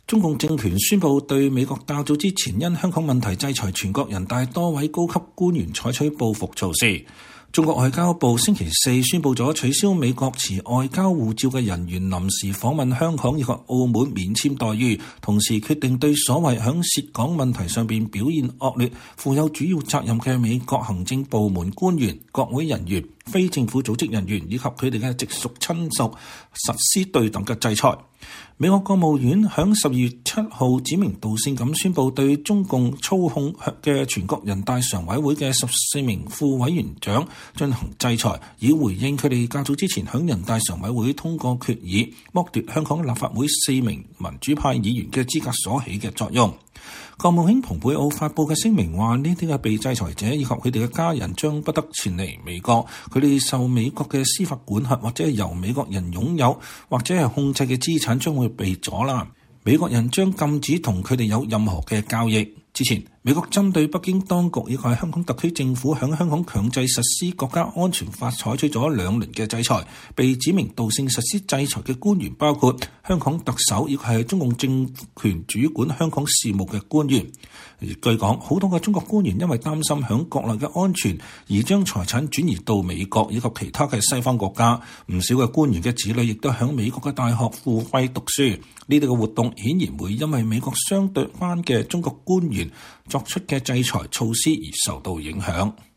中共政權宣布對美國較早之前因香港問題制裁全國人大多位高級官員採取報復措施。中國外交部星期四宣布咗取消美國持外交護照嘅人員臨時訪問香港以及澳門免簽待遇，同時決定對所謂響涉港問題上邊表現惡劣、負有主要責任嘅美國行政部門官員、國會人員、非政府組織人員以及佢哋嘅直屬親屬實施對等嘅制裁。美國國務院響12月7號指名道姓咁宣布對中共操控嘅全國人大常委會嘅14名副委員長進行制裁，以回應佢哋較早之前響人大常委會通過決議剝奪香港立法會4名民主派議員嘅資格所起嘅作用。國務卿蓬佩奧發佈嘅聲明話，呢啲嘅被制裁者以及佢哋嘅家人將不得前嚟美國，佢哋受美國嘅司法管轄或者係由美國人擁有或者係控制嘅資產將會被阻攔，美國人將禁止同佢哋有任何嘅交易。之前，美國針對北京當局以及香港特區政府響香港強制實施國家安全法採取咗2輪嘅制裁，被指名道姓實施制裁嘅官員包括香港特首以及係中共政權主管香港事務嘅官員。據講，好多嘅中國官員因為擔心響國內嘅安全而將財產轉移到美國以及其他嘅西方國家，唔少嘅官員嘅子女亦都響美國嘅大學付費讀書。呢啲嘅活動顯然會因為美國相對翻嘅中國官員作出嘅制裁措施而受到影響。